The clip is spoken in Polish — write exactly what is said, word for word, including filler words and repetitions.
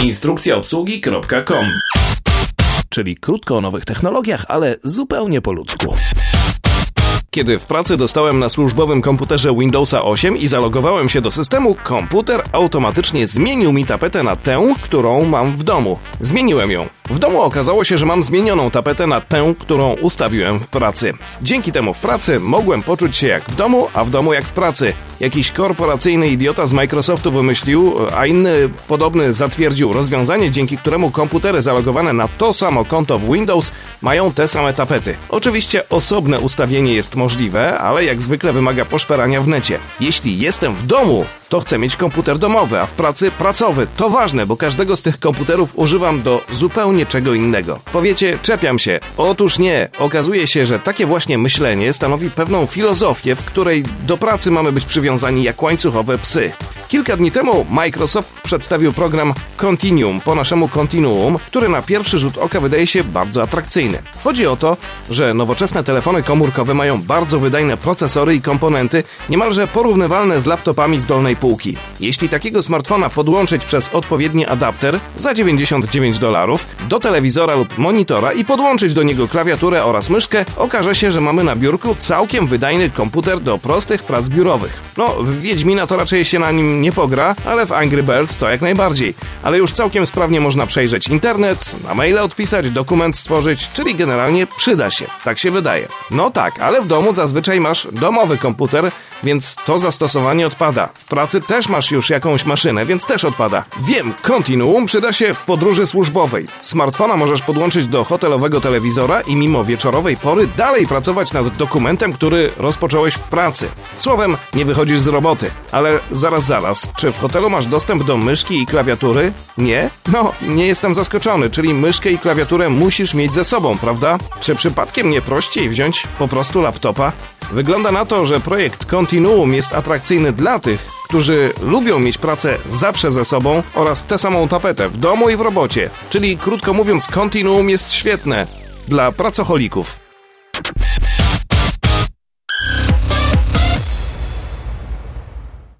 instrukcja obsługi kropka com. Czyli krótko o nowych technologiach, ale zupełnie po ludzku. Kiedy w pracy dostałem na służbowym komputerze Windowsa osiem i zalogowałem się do systemu, komputer automatycznie zmienił mi tapetę na tę, którą mam w domu. Zmieniłem ją. W domu okazało się, że mam zmienioną tapetę na tę, którą ustawiłem w pracy. Dzięki temu w pracy mogłem poczuć się jak w domu, a w domu jak w pracy. Jakiś korporacyjny idiota z Microsoftu wymyślił, a inny podobny zatwierdził rozwiązanie, dzięki któremu komputery zalogowane na to samo konto w Windows mają te same tapety. Oczywiście osobne ustawienie jest możliwe, ale jak zwykle wymaga poszperania w necie. Jeśli jestem w domu, to chcę mieć komputer domowy, a w pracy pracowy. To ważne, bo każdego z tych komputerów używam do zupełnie czego innego. Powiecie, czepiam się. Otóż nie. Okazuje się, że takie właśnie myślenie stanowi pewną filozofię, w której do pracy mamy być przywiązani jak łańcuchowe psy. Kilka dni temu Microsoft przedstawił program Continuum, po naszemu Continuum, który na pierwszy rzut oka wydaje się bardzo atrakcyjny. Chodzi o to, że nowoczesne telefony komórkowe mają bardzo wydajne procesory i komponenty, niemalże porównywalne z laptopami z dolnej półki. Jeśli takiego smartfona podłączyć przez odpowiedni adapter za dziewięćdziesiąt dziewięć dolarów do telewizora lub monitora i podłączyć do niego klawiaturę oraz myszkę, okaże się, że mamy na biurku całkiem wydajny komputer do prostych prac biurowych. No, w Wiedźmina to raczej się na nim nie pogra, ale w Angry Birds to jak najbardziej. Ale już całkiem sprawnie można przejrzeć internet, na maile odpisać, dokument stworzyć, czyli generalnie przyda się. Tak się wydaje. No tak, ale w domu zazwyczaj masz domowy komputer, więc to zastosowanie odpada. W pracy też masz już jakąś maszynę, więc też odpada. Wiem, Continuum przyda się w podróży służbowej. Smartfona możesz podłączyć do hotelowego telewizora i mimo wieczorowej pory dalej pracować nad dokumentem, który rozpocząłeś w pracy. Słowem, nie wychodzisz z roboty. Ale zaraz, zaraz, czy w hotelu masz dostęp do myszki i klawiatury? Nie? No, nie jestem zaskoczony, czyli myszkę i klawiaturę musisz mieć ze sobą, prawda? Czy przypadkiem nie prościej wziąć po prostu laptopa? Wygląda na to, że projekt Continuum jest atrakcyjny dla tych, którzy lubią mieć pracę zawsze ze sobą oraz tę samą tapetę w domu i w robocie. Czyli krótko mówiąc, Continuum jest świetne dla pracocholików.